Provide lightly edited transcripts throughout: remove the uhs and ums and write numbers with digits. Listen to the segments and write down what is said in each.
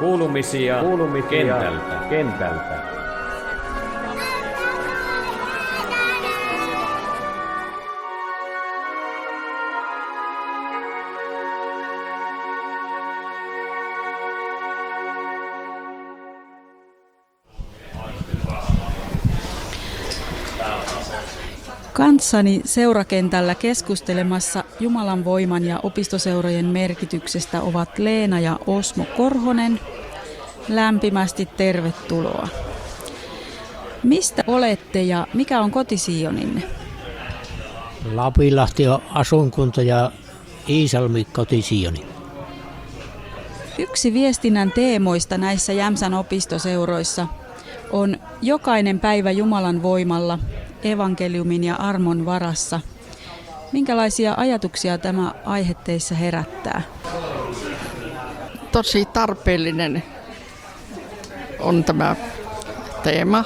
Kuulumisia kentältä. Kanssani seurakentällä keskustelemassa Jumalan voiman ja opistoseurojen merkityksestä ovat Leena ja Osmo Korhonen. Lämpimästi tervetuloa. Mistä olette ja mikä on kotisiioninne? Lapinlahti on asuinkunta ja Iisalmi kotisioni. Yksi viestinnän teemoista näissä Jämsän opistoseuroissa on jokainen päivä Jumalan voimalla, evankeliumin ja armon varassa. Minkälaisia ajatuksia tämä aihe teissä herättää? Tosi tarpeellinen on tämä teema.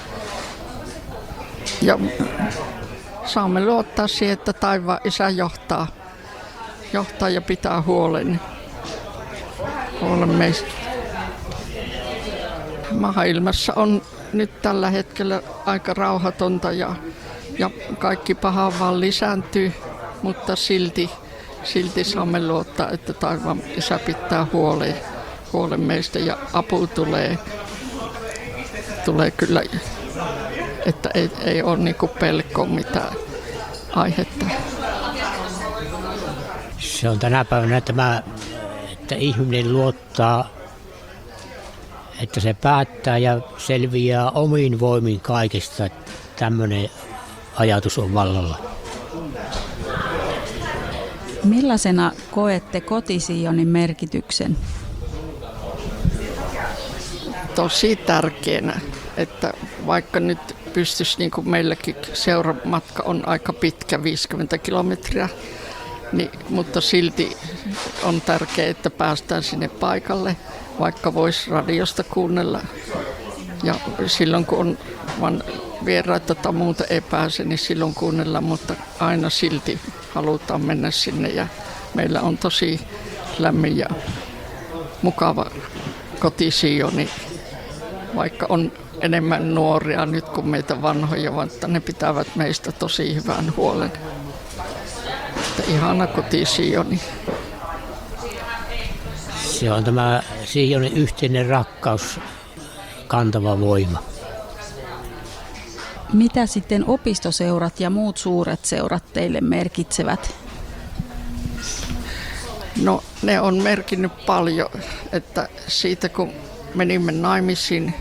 Ja saamme luottaa siihen, että taivaan Isä johtaa ja pitää huolen meistä. Maailmassa on nyt tällä hetkellä aika rauhatonta ja kaikki paha vaan lisääntyy, mutta silti saamme luottaa, että taivaan Isä pitää huolen meistä ja apu tulee kyllä, että ei ole niinku pelkoa mitään aihetta. Se on tänä päivänä tämä, että ihminen luottaa, että se päättää ja selviää omiin voimin kaikesta. Tämmöinen ajatus on vallalla. Millaisena koette kotisionin merkityksen? Tosi tärkeänä, että vaikka nyt pystyisi, niin kuin meilläkin seuramatka on aika pitkä, 50 kilometriä, mutta silti on tärkeää, että päästään sinne paikalle, vaikka voisi radiosta kuunnella. Ja silloin kun on vain vieraita tai muuta ei pääse, niin silloin kuunnellaan, mutta aina silti halutaan mennä sinne. Ja meillä on tosi lämmin ja mukava kotisioni, vaikka on enemmän nuoria nyt kuin meitä vanhoja, mutta ne pitävät meistä tosi hyvän huolen. Että ihana kotisioni. Se on tämä Sionin yhteinen rakkaus, kantava voima. Mitä sitten opistoseurat ja muut suuret seurat teille merkitsevät? No ne on merkinnyt paljon, että siitä kun menimme naimisiin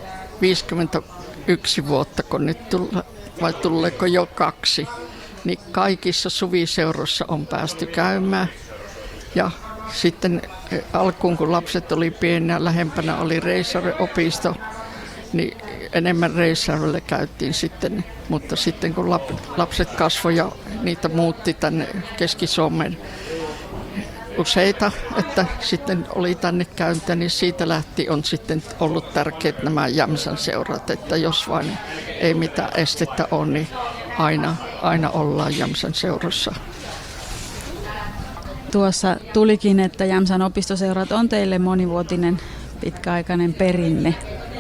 51 vuotta, kun nyt vai tuleeko jo 2, niin kaikissa suviseuroissa on päästy käymään. Ja sitten alkuun, kun lapset oli pieniä, lähempänä oli Reisjärven opisto, niin enemmän Reisjärvelle käytiin sitten. Mutta sitten kun lapset kasvoi ja niitä muutti tänne Keski-Suomeen useita, että sitten oli tänne käyntä, niin siitä lähti on sitten ollut tärkeät nämä Jämsän seurat, että jos vain ei mitään estettä ole, niin aina ollaan Jämsän seurassa. Tuossa tulikin, että Jämsän opistoseurat on teille monivuotinen pitkäaikainen perinne.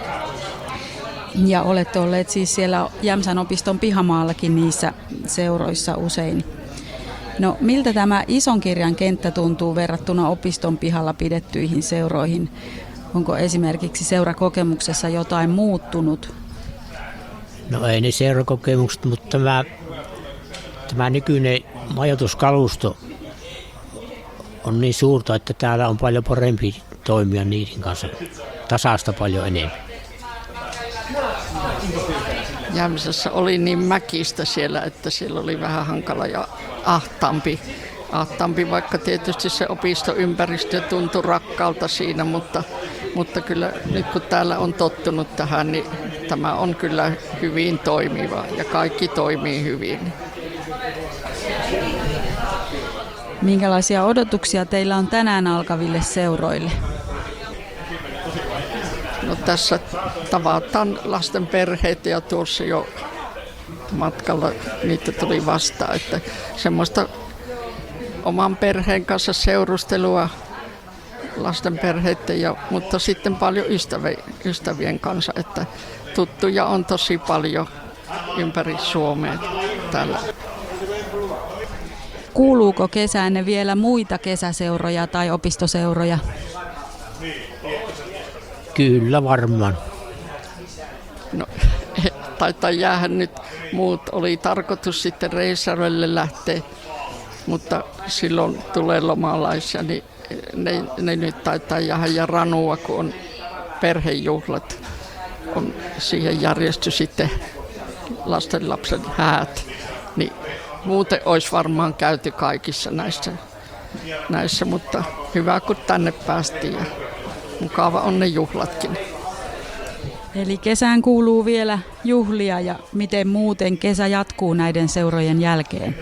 Ja olette olleet siis siellä Jämsän opiston pihamaallakin niissä seuroissa usein. No miltä tämä ison kirjan kenttä tuntuu verrattuna opiston pihalla pidettyihin seuroihin? Onko esimerkiksi seurakokemuksessa jotain muuttunut? No ei ne seurakokemukset, mutta tämä nykyinen majoituskalusto on niin suurta, että täällä on paljon parempi toimia niiden kanssa. Tasasta paljon enemmän. Jämsässä oli niin mäkistä siellä, että siellä oli vähän hankala ja ahtaampi, vaikka tietysti se opistoympäristö tuntui rakkaalta siinä, mutta kyllä nyt kun täällä on tottunut tähän, niin tämä on kyllä hyvin toimiva ja kaikki toimii hyvin. Minkälaisia odotuksia teillä on tänään alkaville seuroille? No tässä tavataan lasten perheitä ja tuossa jo matkalla niitä tuli vastaan, että semmoista oman perheen kanssa seurustelua lasten perheiden, mutta sitten paljon ystävien kanssa, että tuttuja on tosi paljon ympäri Suomea täällä. Kuuluuko kesäänne vielä muita kesäseuroja tai opistoseuroja? Kyllä varmaan. No, taitaa jäädä nyt muut. Oli tarkoitus sitten reissareille lähteä, mutta silloin tulee lomalaisia, niin ne nyt taitaa jäädä ja Ranua, kun on perhejuhlat. On siihen järjesty sitten lastenlapsen häät. Niin muuten olisi varmaan käyty kaikissa näissä, mutta hyvä kun tänne päästiin ja mukava on ne juhlatkin. Eli kesään kuuluu vielä juhlia ja miten muuten kesä jatkuu näiden seurojen jälkeen?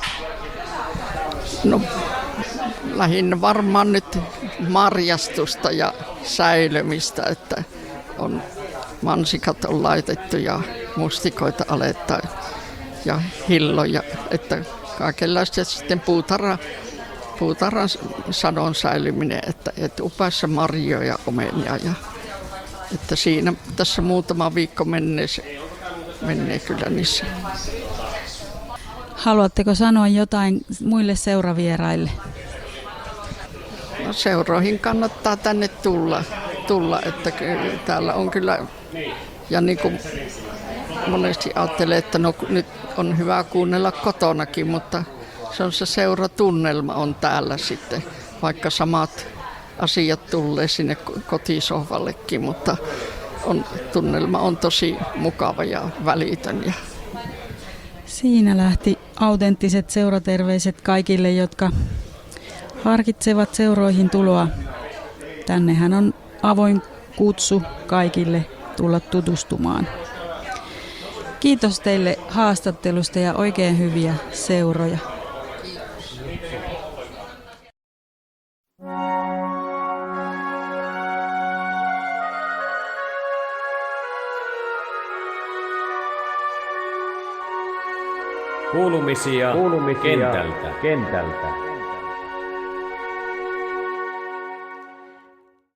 No lähinnä varmaan nyt marjastusta ja säilymistä, että mansikat on laitettu ja mustikoita aletaan ja hilloja, että kaikenlaista sitten puutarhan sadon säilyminen, että upeassa marjoja ja omenia ja että siinä tässä muutama viikko menee kyllä niissä. Haluatteko sanoa jotain muille seuravieraille? No, seuroihin kannattaa tänne tulla, että täällä on kyllä, ja niin kuin monesti ajattelee, että no, nyt on hyvä kuunnella kotonakin, mutta se seuratunnelma on täällä sitten, vaikka samat asiat tulee sinne kotisohvallekin, mutta tunnelma on tosi mukava ja välitön. Siinä lähti autenttiset seuraterveiset kaikille, jotka harkitsevat seuroihin tuloa. Tännehän on avoin kutsu kaikille tulla tutustumaan. Kiitos teille haastattelusta ja oikein hyviä seuroja. Kuulumisia kentältä.